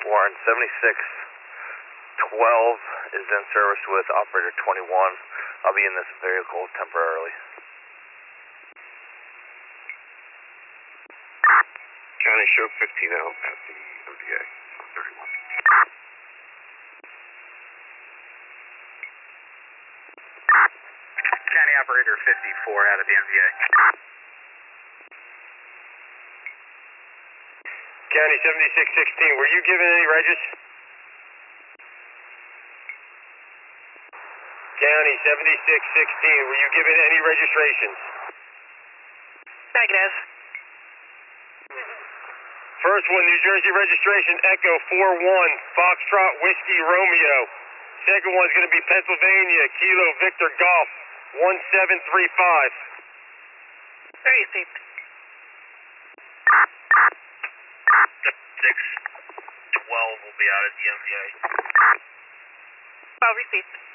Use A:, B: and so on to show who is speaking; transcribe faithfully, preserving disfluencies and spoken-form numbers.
A: Warren, seventy-six twelve is in service with operator twenty-one. I'll be in this vehicle temporarily.
B: County show fifteen L at the M V A, thirty-one.
C: County operator fifty-four out of the M V A.
B: County seventy-six sixteen, were you given any regis? County seventy-six sixteen, were you given any registrations?
D: Negative.
B: First one, New Jersey registration, Echo four one, Foxtrot Whiskey Romeo. Second one's going to be Pennsylvania, Kilo Victor Golf, one seven three five.
D: Very received.
A: six twelve will be out at the M V A.
D: Well received.